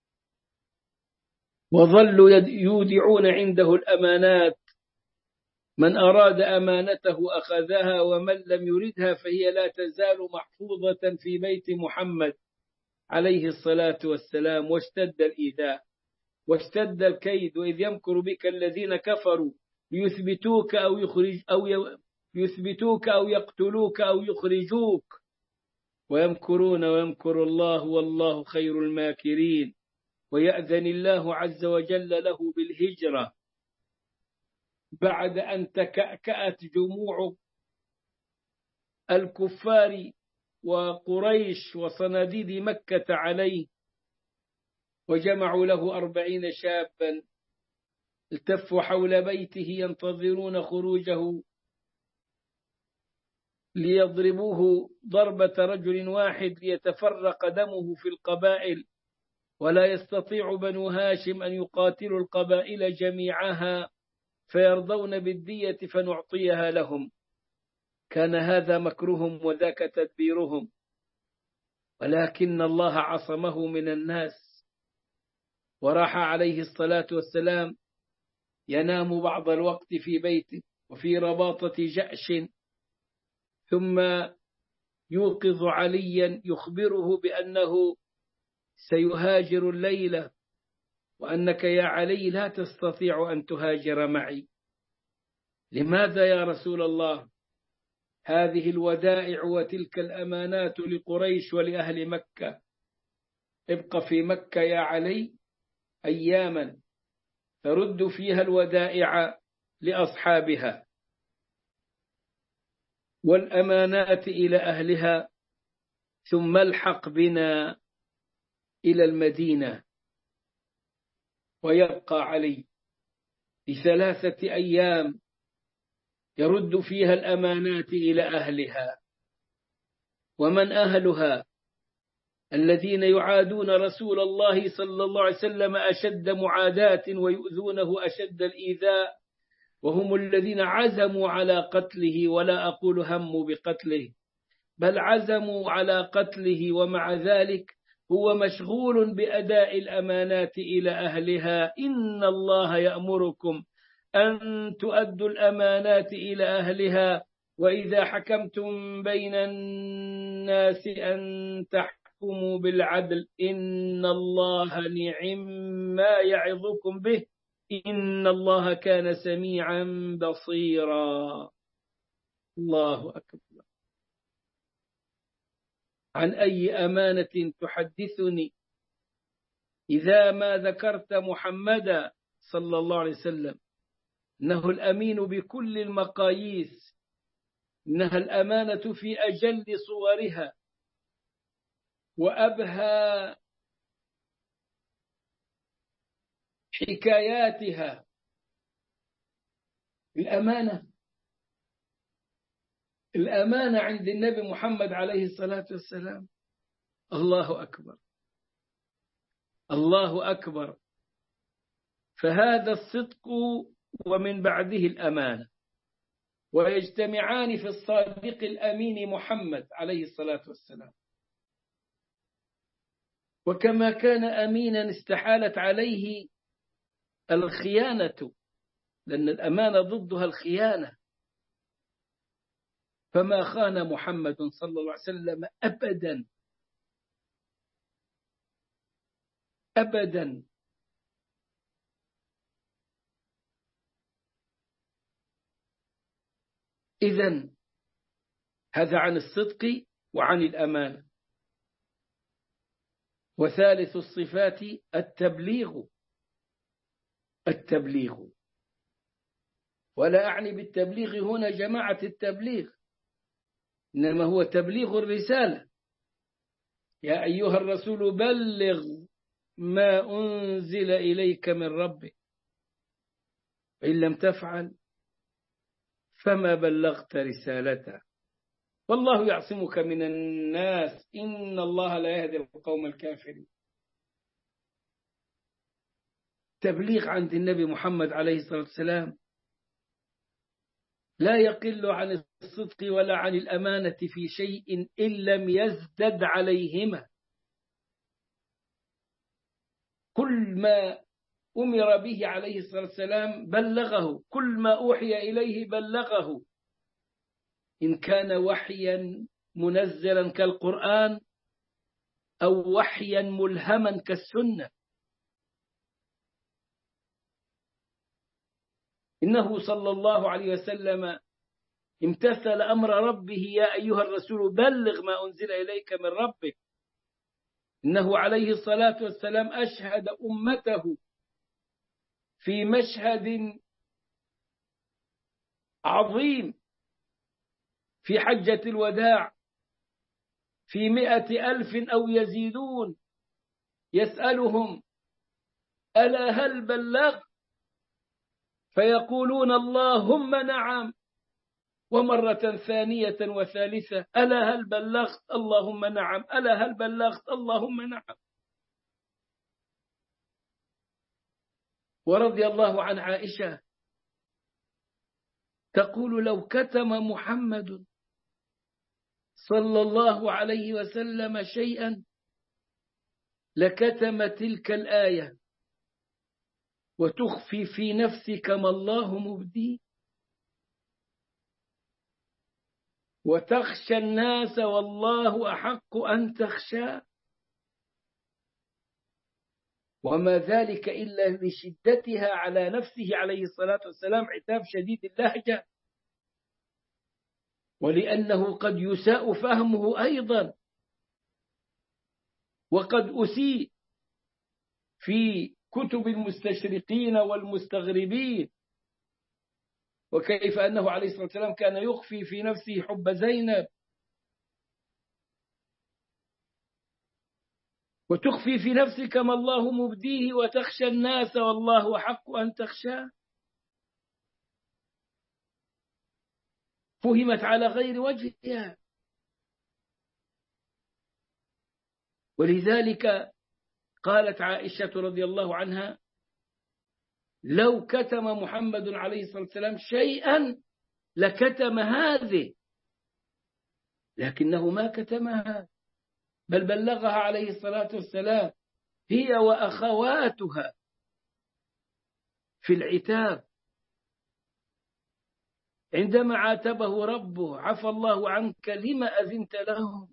وظلوا يودعون عنده الأمانات من أراد أمانته أخذها ومن لم يردها فهي لا تزال محفوظة في بيت محمد عليه الصلاة والسلام. واشتد الإيذاء واشتد الكيد، وإذ يمكر بك الذين كفروا ليثبتوك أو يخرج أو يثبتوك أو يقتلوك أو يخرجوك ويمكرون ويمكر الله والله خير الماكرين. ويأذن الله عز وجل له بالهجرة بعد أن تكأكأت جموع الكفار وقريش وصناديد مكة عليه، وجمعوا له أربعين شابا التفوا حول بيته ينتظرون خروجه ليضربوه ضربة رجل واحد ليتفرق دمه في القبائل، ولا يستطيع بنو هاشم أن يقاتلوا القبائل جميعها فيرضون بالدية فنعطيها لهم. كان هذا مكرهم وذاك تدبيرهم، ولكن الله عصمه من الناس، وراح عليه الصلاة والسلام ينام بعض الوقت في بيته وفي رباطة جأش، ثم يوقظ عليا يخبره بأنه سيهاجر الليلة، وأنك يا علي لا تستطيع أن تهاجر معي. لماذا يا رسول الله؟ هذه الودائع وتلك الأمانات لقريش ولأهل مكة، ابق في مكة يا علي أياما ترد فيها الودائع لأصحابها والأمانات إلى أهلها، ثم الحق بنا إلى المدينة. ويبقى علي لثلاثة أيام يرد فيها الأمانات إلى أهلها. ومن أهلها؟ الذين يعادون رسول الله صلى الله عليه وسلم أشد معاداة ويؤذونه أشد الإيذاء، وهم الذين عزموا على قتله، ولا أقول هموا بقتله بل عزموا على قتله، ومع ذلك هو مشغول بأداء الأمانات إلى أهلها. إن الله يأمركم أن تؤدوا الأمانات إلى أهلها وإذا حكمتم بين الناس أن تحكموا بالعدل إن الله نعم ما يعظكم به إن الله كان سميعا بصيرا. الله أكبر. عن أي أمانة تحدثني إذا ما ذكرت محمدا صلى الله عليه وسلم؟ إنه الأمين بكل المقاييس، إنها الأمانة في أجل صورها وأبهى حكاياتها. الأمانة الأمانة عند النبي محمد عليه الصلاة والسلام. الله أكبر الله أكبر. فهذا الصدق ومن بعده الأمانة، ويجتمعان في الصادق الأمين محمد عليه الصلاة والسلام. وكما كان أمينا استحالت عليه الخيانة، لأن الأمانة ضدها الخيانة، فما خان محمد صلى الله عليه وسلم أبدا أبدا. إذن هذا عن الصدق وعن الأمانة. وثالث الصفات التبليغ التبليغ ولا أعني بالتبليغ هنا جماعة التبليغ، إنما هو تبليغ الرسالة. يا أيها الرسول بلغ ما أنزل إليك من ربك، إن لم تفعل فما بلغت رسالته والله يعصمك من الناس إن الله لا يهدي القوم الكافرين. تبليغ عند النبي محمد عليه الصلاة والسلام لا يقل عن الصدق ولا عن الأمانة في شيء إن لم يزدد عليهما. كل ما أمر به عليه الصلاة والسلام بلغه، كل ما أوحي إليه بلغه، إن كان وحيا منزلا كالقرآن أو وحيا ملهما كالسنة. إنه صلى الله عليه وسلم امتثل أمر ربه: يا أيها الرسول بلغ ما أنزل إليك من ربك. إنه عليه الصلاة والسلام أشهد أمته في مشهد عظيم في حجة الوداع، في مئة ألف أو يزيدون، يسألهم: ألا هل بلغ؟ فيقولون: اللهم نعم. ومرة ثانية وثالثة: ألا هل بلغت؟ اللهم نعم. ألا هل بلغت؟ اللهم نعم. ورضي الله عن عائشة تقول: لو كتم محمد صلى الله عليه وسلم شيئا لكتم تلك الآية: وتخفي في نفسك ما الله مبديه وتخشى الناس والله أحق أن تخشاه. وما ذلك إلا لشدتها على نفسه عليه الصلاة والسلام، عتاب شديد اللهجة، ولأنه قد يساء فهمه أيضا، وقد أسيء في كتب المستشرقين والمستغربين. وكيف أنه عليه الصلاة والسلام كان يخفي في نفسه حب زينب، وتخفي في نفسك ما الله مبديه وتخشى الناس والله أحق أن تخشاه. فهمت على غير وجهها. ولذلك قالت عائشة رضي الله عنها: لو كتم محمد عليه الصلاة والسلام شيئا لكتم هذه، لكنه ما كتمها، بل بلغها عليه الصلاة والسلام هي وأخواتها في العتاب. عندما عاتبه ربه: عفى الله عنك لما أذنت لهم.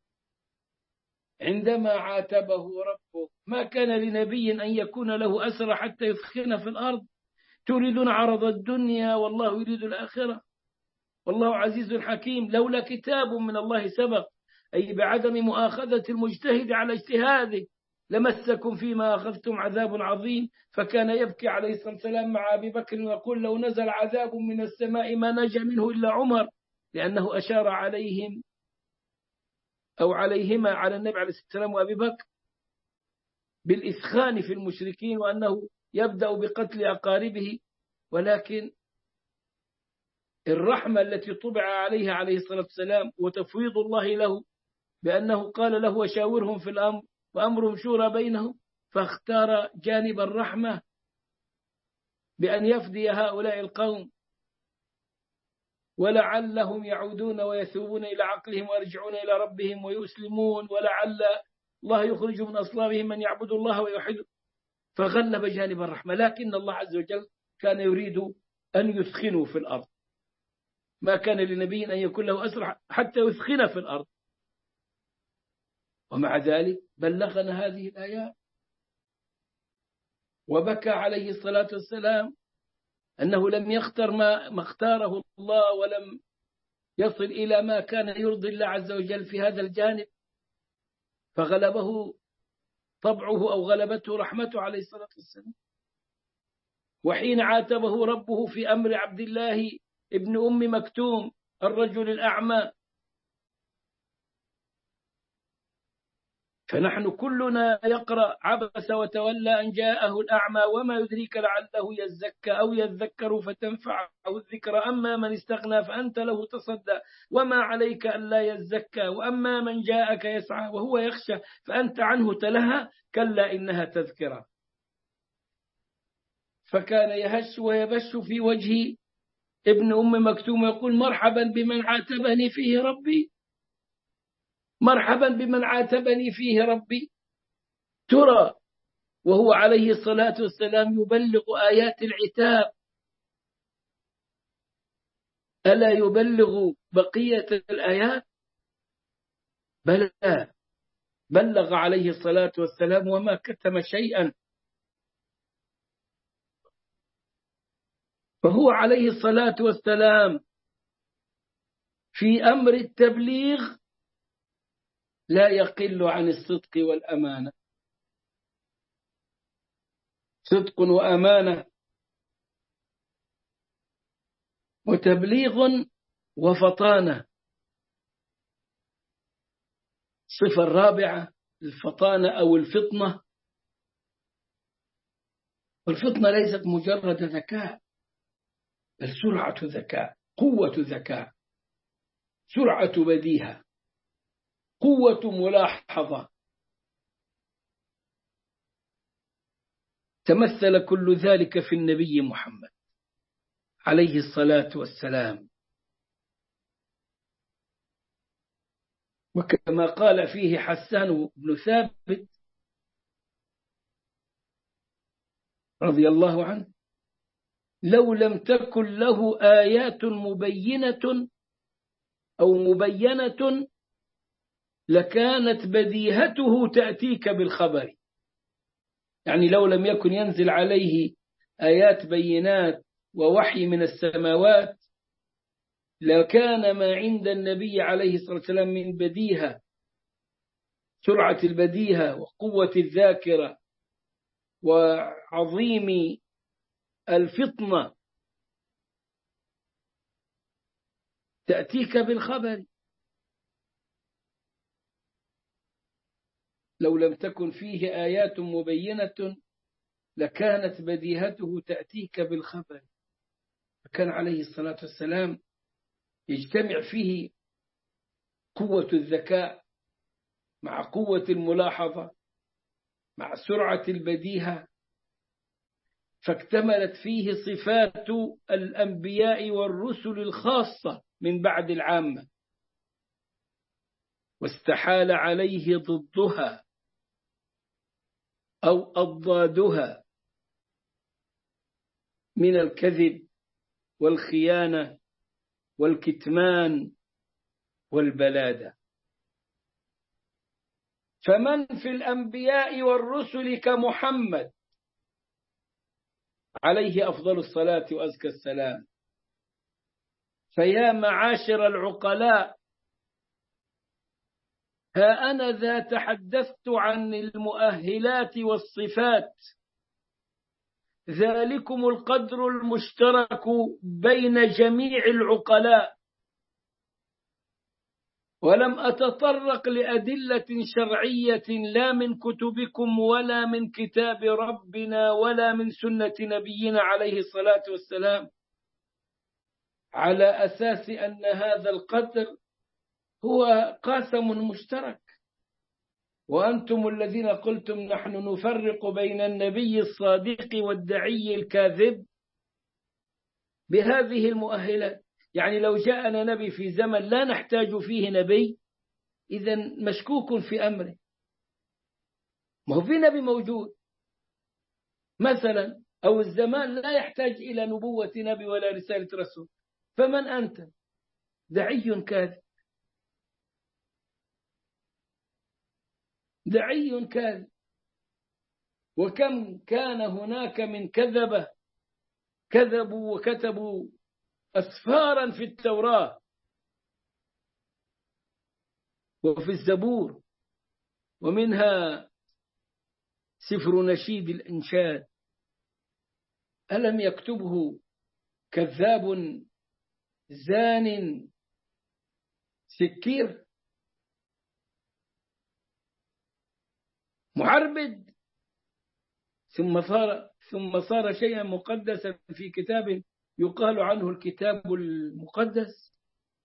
عندما عاتبه ربه: ما كان لنبي أن يكون له أسرى حتى يثخن في الأرض، تريدون عرض الدنيا والله يريد الآخرة والله عزيز حكيم. لولا كتاب من الله سبق، أي بعدم مؤاخذة المجتهد على اجتهاده، لمسكم فيما أخذتم عذاب عظيم. فكان يبكي عليه الصلاة والسلام مع أبي بكر ويقول: لو نزل عذاب من السماء ما نجا منه إلا عمر، لأنه أشار عليهم أو عليهما، على النبي عليه الصلاة والسلام وأبي بكر، بالإسخان في المشركين، وأنه يبدأ بقتل أقاربه. ولكن الرحمة التي طبع عليها عليه الصلاة والسلام وتفويض الله له بأنه قال له: وشاورهم في الأمر وأمرهم شورى بينهم، فاختار جانب الرحمة بأن يفدي هؤلاء القوم ولعلهم يعودون ويثوبون إلى عقلهم ويرجعون إلى ربهم ويسلمون، ولعل الله يخرج من أصلابهم من يعبد الله ويوحده، فغلب جانب الرحمة. لكن الله عز وجل كان يريد أن يثخنوا في الأرض، ما كان لنبي أن يكون له أسرى حتى يثخن في الأرض. ومع ذلك بلغنا هذه الآيات. وبكى عليه الصلاة والسلام أنه لم يختر ما, ما اختاره الله، ولم يصل إلى ما كان يرضي الله عز وجل في هذا الجانب، فغلبه طبعه أو غلبته رحمته عليه الصلاة والسلام. وحين عاتبه ربه في أمر عبد الله ابن أم مكتوم الرجل الأعمى، فنحن كلنا يقرأ: عبس وتولى أن جاءه الأعمى وما يدريك لعله يزكى أو يذكر فتنفعه الذكرى، أما من استغنى فأنت له تصدى وما عليك ألا يزكى، وأما من جاءك يسعى وهو يخشى فأنت عنه تلهى، كلا إنها تذكرة. فكان يهش ويبش في وجه ابن أم مكتوم يقول: مرحبا بمن عاتبني فيه ربي، مرحبا بمن عاتبني فيه ربي. ترى وهو عليه الصلاة والسلام يبلغ آيات العتاب، ألا يبلغ بقية الآيات؟ بلى، بلغ عليه الصلاة والسلام وما كتم شيئا. فهو عليه الصلاة والسلام في أمر التبليغ لا يقل عن الصدق والأمانة، صدق وأمانة وتبليغ وفطانة. الصفة الرابعة الفطانة أو الفطنة. والفطنة ليست مجرد ذكاء، بل سرعة ذكاء، قوة ذكاء، سرعة بديهة، قوة ملاحظة. تمثل كل ذلك في النبي محمد عليه الصلاة والسلام، وكما قال فيه حسان بن ثابت رضي الله عنه: لو لم تكن له آيات مبينة أو مبينة لكانت بديهته تأتيك بالخبر. يعني لو لم يكن ينزل عليه آيات بينات ووحي من السماوات لكان ما عند النبي عليه الصلاة والسلام من بديهة، سرعة البديهة وقوة الذاكرة وعظيم الفطنة تأتيك بالخبر. لو لم تكن فيه آيات مبينة لكانت بديهته تأتيك بالخبر. فكان عليه الصلاة والسلام يجتمع فيه قوة الذكاء مع قوة الملاحظة مع سرعة البديهة، فاكتملت فيه صفات الأنبياء والرسل الخاصة من بعد العامة، واستحال عليه ضدها أو أضدادها من الكذب والخيانة والكتمان والبلادة. فمن في الأنبياء والرسل كمحمد عليه أفضل الصلاة وأزكى السلام؟ فيا معاشر العقلاء، ها أنا ذا تحدثت عن المؤهلات والصفات، ذلكم القدر المشترك بين جميع العقلاء، ولم أتطرق لأدلة شرعية لا من كتبكم ولا من كتاب ربنا ولا من سنة نبينا عليه الصلاة والسلام، على أساس أن هذا القدر هو قاسم مشترك. وأنتم الذين قلتم نحن نفرق بين النبي الصادق والدعي الكاذب بهذه المؤهلات. يعني لو جاءنا نبي في زمن لا نحتاج فيه نبي إذن مشكوك في أمره. ما هو في نبي موجود مثلا، أو الزمان لا يحتاج إلى نبوة نبي ولا رسالة رسول، فمن أنت؟ دعي كاذب، دعي كاذب. وكم كان هناك من كذبة كذبوا وكتبوا أسفارا في التوراة وفي الزبور، ومنها سفر نشيد الإنشاد. ألم يكتبه كذاب زان سكير معربد، ثم صار ثم صار شيئا مقدسا في كتاب يقال عنه الكتاب المقدس؟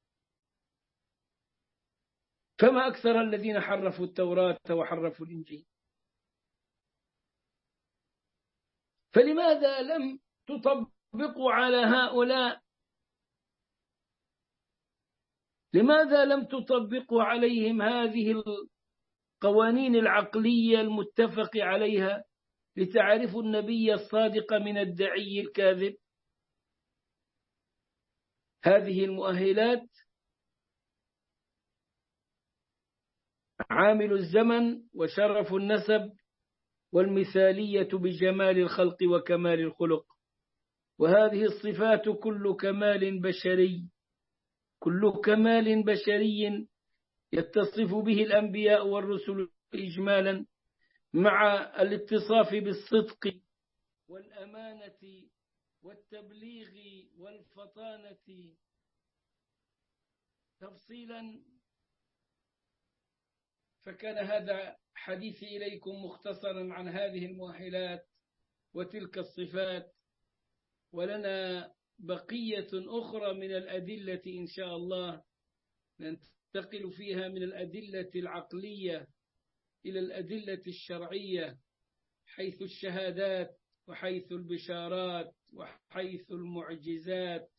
فما أكثر الذين حرفوا التوراة وحرفوا الإنجيل. فلماذا لم تطبقوا على هؤلاء؟ لماذا لم تطبقوا عليهم هذه القوانين العقلية المتفق عليها لتعرفوا النبي الصادق من الدعي الكاذب. هذه المؤهلات عامل الزمن وشرف النسب والمثالية بجمال الخلق وكمال الخلق، وهذه الصفات كل كمال بشري كل كمال بشري يتصف به الأنبياء والرسل إجمالا، مع الاتصاف بالصدق والأمانة والتبليغ والفطانة تفصيلا. فكان هذا حديثي إليكم مختصرا عن هذه المؤهلات وتلك الصفات، ولنا بقية أخرى من الأدلة إن شاء الله ننتقل فيها من الأدلة العقلية إلى الأدلة الشرعية، حيث الشهادات وحيث البشارات وحيث المعجزات.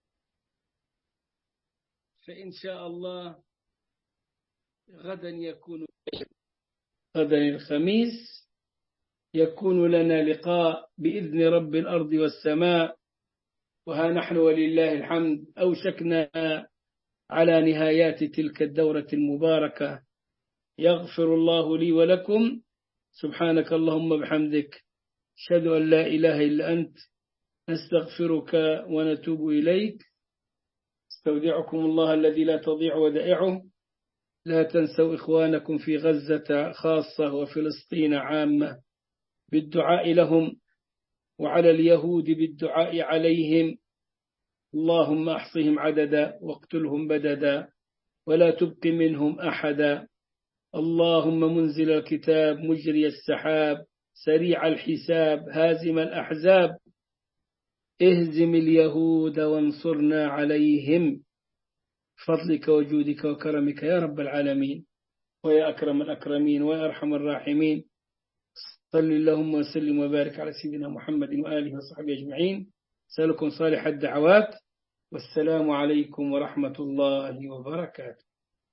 فإن شاء الله غدا يكون غدا الخميس يكون لنا لقاء بإذن رب الأرض والسماء، وها نحن ولله الحمد أوشكنا على نهايات تلك الدورة المباركة. يغفر الله لي ولكم، سبحانك اللهم بحمدك، أشهد أن لا إله إلا أنت، نستغفرك ونتوب إليك. استودعكم الله الذي لا تضيع ودائعه. لا تنسوا إخوانكم في غزة خاصة وفلسطين عامة بالدعاء لهم، وعلى اليهود بالدعاء عليهم. اللهم أحصهم عددا واقتلهم بددا ولا تبق منهم أحدا. اللهم منزل الكتاب مجري السحاب سريع الحساب هازم الأحزاب، اهزم اليهود وانصرنا عليهم بفضلك وجودك وكرمك يا رب العالمين، ويا أكرم الأكرمين ويا أرحم الراحمين. صل اللهم وسلم وبارك على سيدنا محمد وآله وصحبه أجمعين. سألكم صالح الدعوات، والسلام عليكم ورحمة الله وبركاته.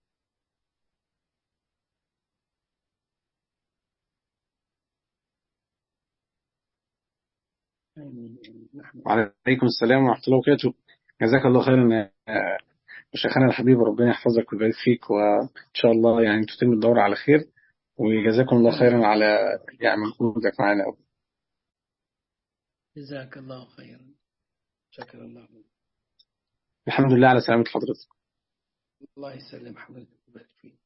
وعليكم السلام ورحمة الله وبركاته. جزاك الله خيرا يا شيخنا الحبيب، ربنا يحفظك ويبارك فيك، وإن شاء الله يعني تتم الدورة على خير، وجزاكم الله خيرا على يعني مجهودك معنا. جزاك الله خيرا. شكرا الله. الحمد لله على سلامة حضرتك. الله يسلم حضرتك ويبارك فيك.